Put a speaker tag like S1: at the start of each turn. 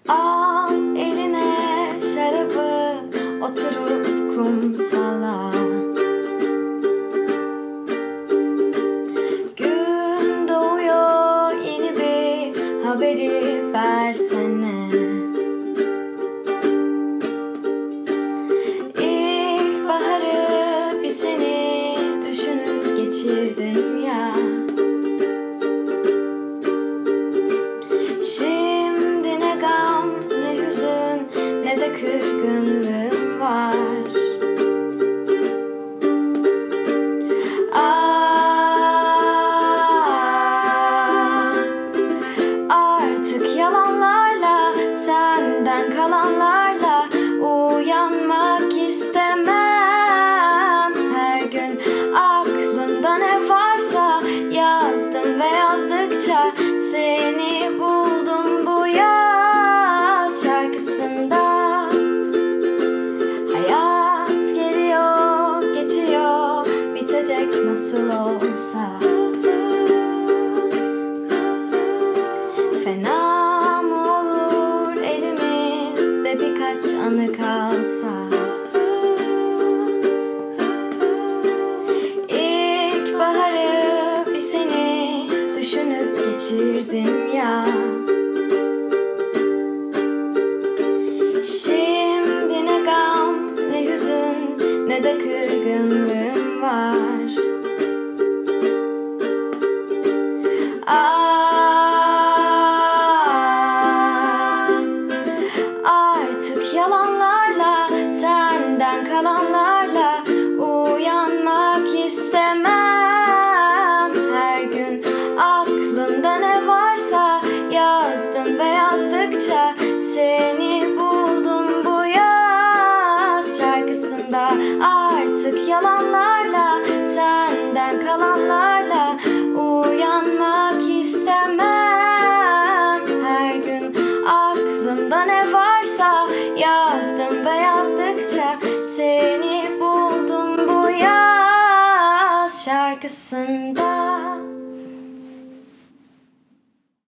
S1: Al eline şarabı, oturup kumsala. Gün doğuyor, yeni bir haberi versene. İlkbaharı bir seni düşünüp geçirdim ya. Şimdi ne gam, ne hüzün, ne de kırgınlığım var. Artık yalanlarla, senden kalanlarla uyanmak istemem. Her gün aklımda ne varsa yazdım ve yazdıkça seni buldum bu yaz şarkısında. Hayat geliyor, geçiyor, bitecek nasıl olsa. Fena mı olur elimizde birkaç anı kalsa. İlkbaharı bir seni düşünüp geçirdim ya. Şimdi ne gam, ne hüzün, ne de kırgınlığım var. Artık yalanlarla, senden kalanlarla uyanmak istemem. Her gün aklımda ne varsa yazdım ve yazdıkça seni buldum bu yaz şarkısında. Artık yalanlarla, senden kalanlarla uyanmak istemem. Her gün aklımda ne varsa yazdım ve yazdıkça seni buldum bu yaz şarkısında.